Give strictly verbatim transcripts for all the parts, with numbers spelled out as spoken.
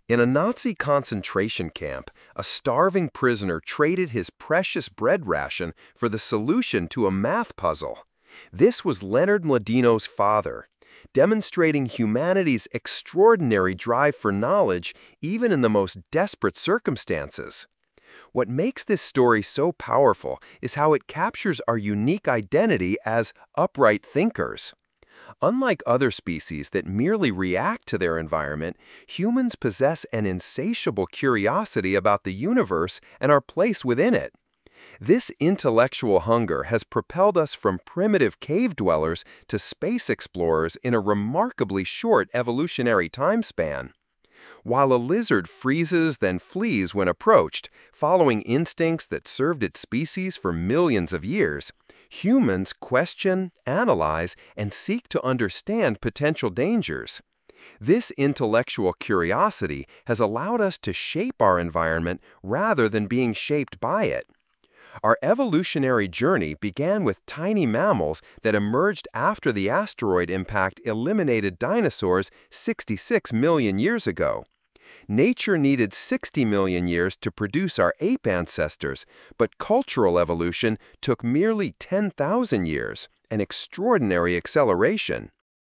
In a Nazi concentration camp, a starving prisoner traded his precious bread ration for the solution to a math puzzle. This was Leonard Mlodino's father, demonstrating humanity's extraordinary drive for knowledge even in the most desperate circumstances. What makes this story so powerful is how it captures our unique identity as upright thinkers. Unlike other species that merely react to their environment, humans possess an insatiable curiosity about the universe and our place within it. This intellectual hunger has propelled us from primitive cave dwellers to space explorers in a remarkably short evolutionary time span. While a lizard freezes then flees when approached, following instincts that served its species for millions of years, humans question, analyze, and seek to understand potential dangers. This intellectual curiosity has allowed us to shape our environment rather than being shaped by it. Our evolutionary journey began with tiny mammals that emerged after the asteroid impact eliminated dinosaurs sixty-six million years ago. Nature needed sixty million years to produce our ape ancestors, but cultural evolution took merely ten thousand years, an extraordinary acceleration.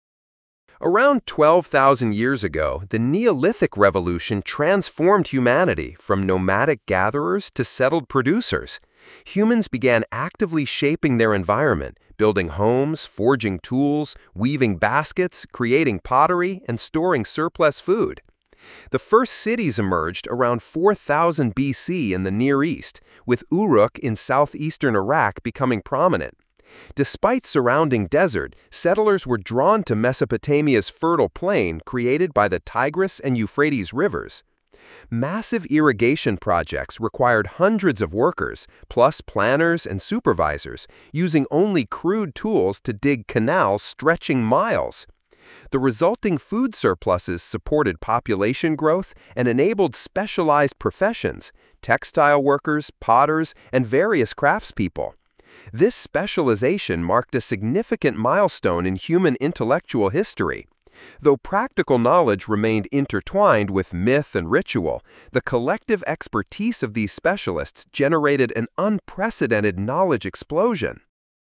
Around twelve thousand years ago, the Neolithic Revolution transformed humanity from nomadic gatherers to settled producers. Humans began actively shaping their environment, building homes, forging tools, weaving baskets, creating pottery, and storing surplus food. The first cities emerged around four thousand B C in the Near East, with Uruk in southeastern Iraq becoming prominent. Despite surrounding desert, settlers were drawn to Mesopotamia's fertile plain created by the Tigris and Euphrates rivers. Massive irrigation projects required hundreds of workers, plus planners and supervisors, using only crude tools to dig canals stretching miles. The resulting food surpluses supported population growth and enabled specialized professions, textile workers, potters, and various craftspeople. This specialization marked a significant milestone in human intellectual history. Though practical knowledge remained intertwined with myth and ritual, the collective expertise of these specialists generated an unprecedented knowledge explosion.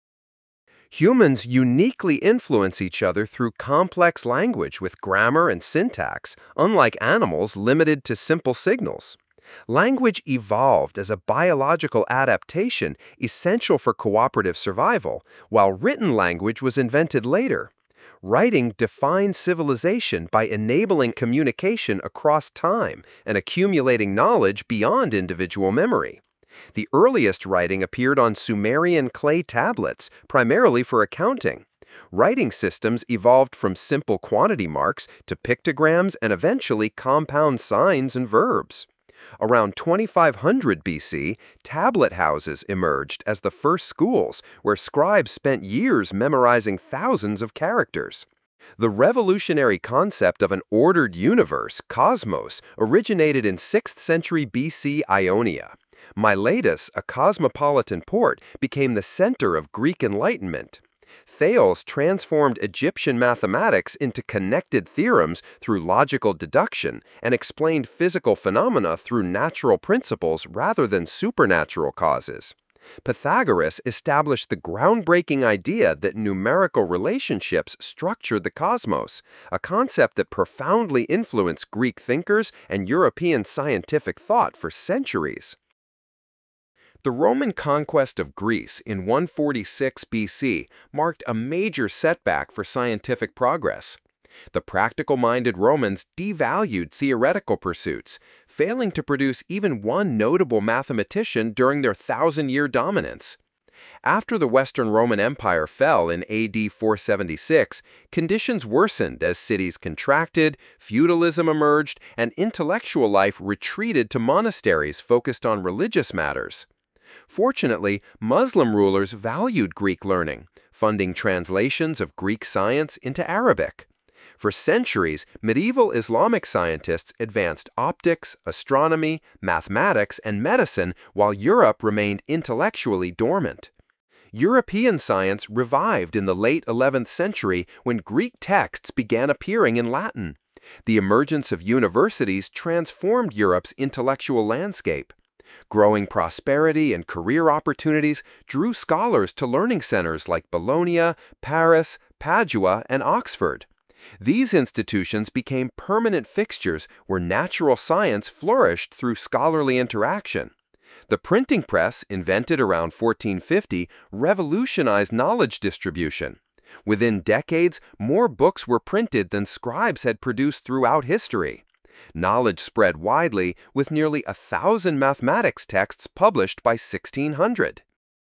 Humans uniquely influence each other through complex language with grammar and syntax, unlike animals limited to simple signals. Language evolved as a biological adaptation essential for cooperative survival, while written language was invented later. Writing defined civilization by enabling communication across time and accumulating knowledge beyond individual memory. The earliest writing appeared on Sumerian clay tablets, primarily for accounting. Writing systems evolved from simple quantity marks to pictograms and eventually compound signs and verbs. Around twenty-five hundred B C, tablet houses emerged as the first schools, where scribes spent years memorizing thousands of characters. The revolutionary concept of an ordered universe, cosmos, originated in sixth century B C Ionia. Miletus, a cosmopolitan port, became the center of Greek Enlightenment. Thales transformed Egyptian mathematics into connected theorems through logical deduction and explained physical phenomena through natural principles rather than supernatural causes. Pythagoras established the groundbreaking idea that numerical relationships structured the cosmos, a concept that profoundly influenced Greek thinkers and European scientific thought for centuries. The Roman conquest of Greece in one forty-six B C marked a major setback for scientific progress. The practical-minded Romans devalued theoretical pursuits, failing to produce even one notable mathematician during their thousand-year dominance. After the Western Roman Empire fell in A D four seventy-six, conditions worsened as cities contracted, feudalism emerged, and intellectual life retreated to monasteries focused on religious matters. Fortunately, Muslim rulers valued Greek learning, funding translations of Greek science into Arabic. For centuries, medieval Islamic scientists advanced optics, astronomy, mathematics, and medicine while Europe remained intellectually dormant. European science revived in the late eleventh century when Greek texts began appearing in Latin. The emergence of universities transformed Europe's intellectual landscape. Growing prosperity and career opportunities drew scholars to learning centers like Bologna, Paris, Padua, and Oxford. These institutions became permanent fixtures where natural science flourished through scholarly interaction. The printing press, invented around fourteen fifty, revolutionized knowledge distribution. Within decades, more books were printed than scribes had produced throughout history. Knowledge spread widely, with nearly a thousand mathematics texts published by sixteen hundred.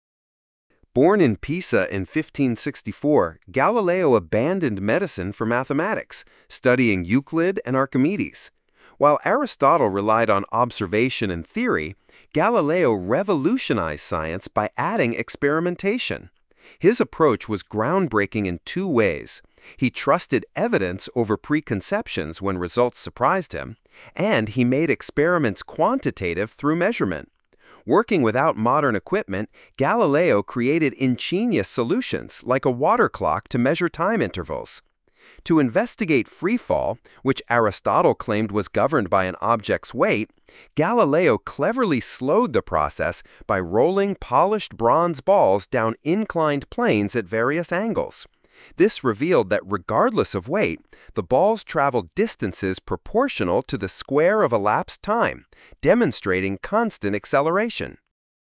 Born in Pisa in fifteen sixty-four, Galileo abandoned medicine for mathematics, studying Euclid and Archimedes. While Aristotle relied on observation and theory, Galileo revolutionized science by adding experimentation. His approach was groundbreaking in two ways. He trusted evidence over preconceptions when results surprised him, and he made experiments quantitative through measurement. Working without modern equipment, Galileo created ingenious solutions like a water clock to measure time intervals. To investigate freefall, which Aristotle claimed was governed by an object's weight, Galileo cleverly slowed the process by rolling polished bronze balls down inclined planes at various angles. This revealed that regardless of weight, the balls traveled distances proportional to the square of elapsed time, demonstrating constant acceleration.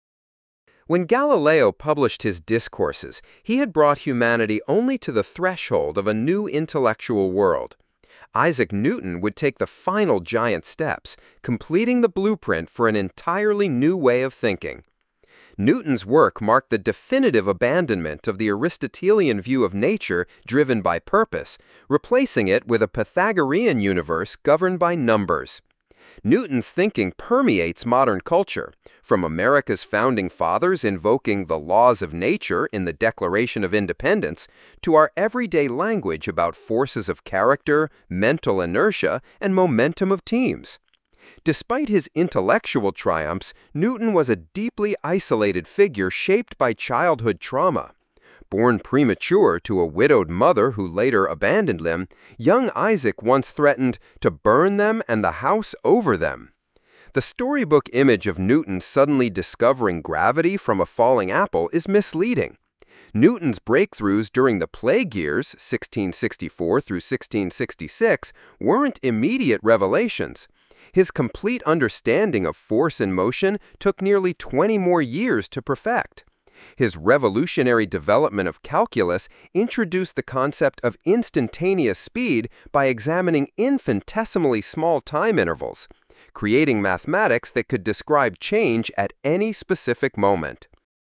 When Galileo published his Discourses, he had brought humanity only to the threshold of a new intellectual world. Isaac Newton would take the final giant steps, completing the blueprint for an entirely new way of thinking. Newton's work marked the definitive abandonment of the Aristotelian view of nature driven by purpose, replacing it with a Pythagorean universe governed by numbers. Newton's thinking permeates modern culture, from America's founding fathers invoking the laws of nature in the Declaration of Independence to our everyday language about forces of character, mental inertia, and momentum of teams. Despite his intellectual triumphs, Newton was a deeply isolated figure shaped by childhood trauma. Born premature to a widowed mother who later abandoned him, young Isaac once threatened to burn them and the house over them. The storybook image of Newton suddenly discovering gravity from a falling apple is misleading. Newton's breakthroughs during the plague years, sixteen sixty-four through sixteen sixty-six, weren't immediate revelations. His complete understanding of force and motion took nearly twenty more years to perfect. His revolutionary development of calculus introduced the concept of instantaneous speed by examining infinitesimally small time intervals, creating mathematics that could describe change at any specific moment.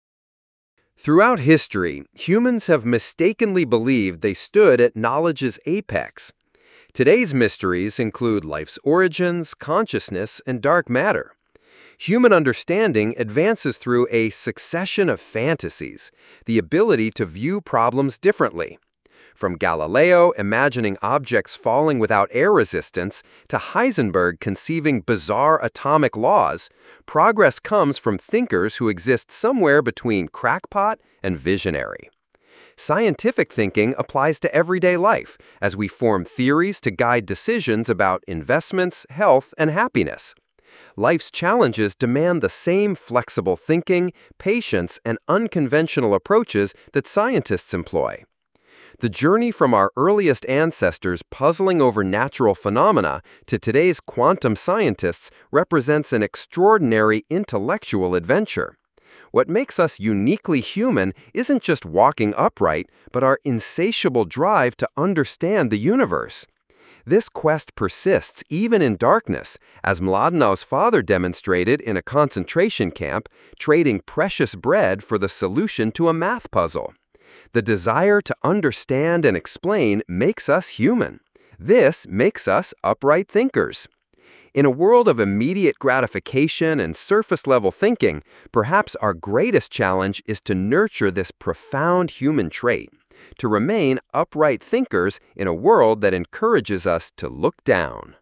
Throughout history, humans have mistakenly believed they stood at knowledge's apex. Today's mysteries include life's origins, consciousness, and dark matter. Human understanding advances through a succession of fantasies, the ability to view problems differently. From Galileo imagining objects falling without air resistance to Heisenberg conceiving bizarre atomic laws, progress comes from thinkers who exist somewhere between crackpot and visionary. Scientific thinking applies to everyday life as we form theories to guide decisions about investments, health, and happiness. Life's challenges demand the same flexible thinking, patience, and unconventional approaches that scientists employ. The journey from our earliest ancestors puzzling over natural phenomena to today's quantum scientists represents an extraordinary intellectual adventure. What makes us uniquely human isn't just walking upright, but our insatiable drive to understand the universe. This quest persists even in darkness, as Mladenov's father demonstrated in a concentration camp, trading precious bread for the solution to a math puzzle. The desire to understand and explain makes us human. This makes us upright thinkers. In a world of immediate gratification and surface-level thinking, perhaps our greatest challenge is to nurture this profound human trait, to remain upright thinkers in a world that encourages us to look down.